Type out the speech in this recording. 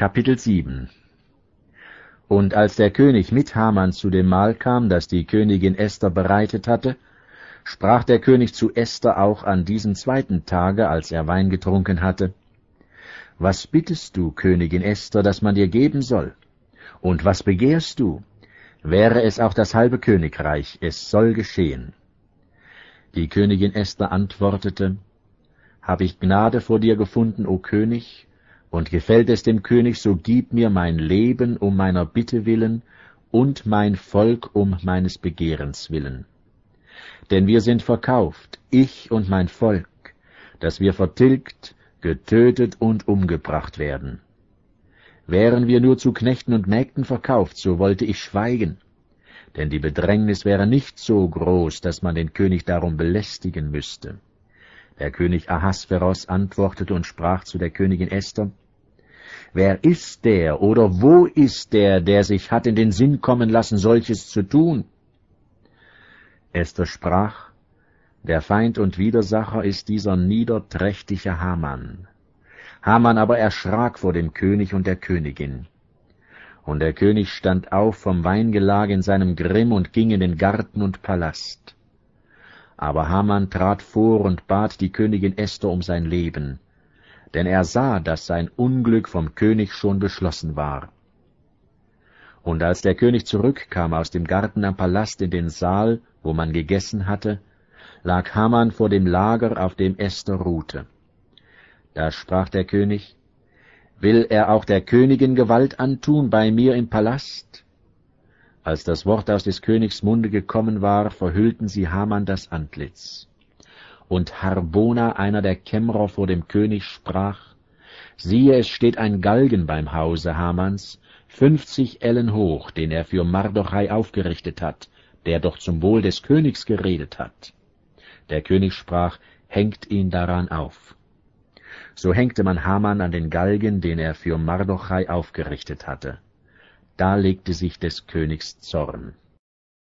Kapitel 7. Und als der König mit Haman zu dem Mahl kam, das die Königin Esther bereitet hatte, sprach der König zu Esther auch an diesem zweiten Tage, als er Wein getrunken hatte: »Was bittest du, Königin Esther, dass man dir geben soll? Und was begehrst du? Wäre es auch das halbe Königreich, es soll geschehen.« Die Königin Esther antwortete: »Hab ich Gnade vor dir gefunden, o König, und gefällt es dem König, so gib mir mein Leben um meiner Bitte willen und mein Volk um meines Begehrens willen. Denn wir sind verkauft, ich und mein Volk, dass wir vertilgt, getötet und umgebracht werden. Wären wir nur zu Knechten und Mägden verkauft, so wollte ich schweigen, denn die Bedrängnis wäre nicht so groß, dass man den König darum belästigen müsste.« Der König Ahasveros antwortete und sprach zu der Königin Esther: »Wer ist der oder wo ist der sich hat in den Sinn kommen lassen, solches zu tun?« Esther sprach: »Der Feind und Widersacher ist dieser niederträchtige Haman.« Haman aber erschrak vor dem König und der Königin. Und der König stand auf vom Weingelage in seinem Grimm und ging in den Garten und Palast. Aber Haman trat vor und bat die Königin Esther um sein Leben, denn er sah, dass sein Unglück vom König schon beschlossen war. Und als der König zurückkam aus dem Garten am Palast in den Saal, wo man gegessen hatte, lag Haman vor dem Lager, auf dem Esther ruhte. Da sprach der König: »Will er auch der Königin Gewalt antun bei mir im Palast?« Als das Wort aus des Königs Munde gekommen war, verhüllten sie Haman das Antlitz. Und Harbona, einer der Kämmerer vor dem König, sprach: »Siehe, es steht ein Galgen beim Hause Hamans, 50 Ellen hoch, den er für Mardochai aufgerichtet hat, der doch zum Wohl des Königs geredet hat.« Der König sprach: »Hängt ihn daran auf.« So hängte man Haman an den Galgen, den er für Mardochai aufgerichtet hatte. Da legte sich des Königs Zorn.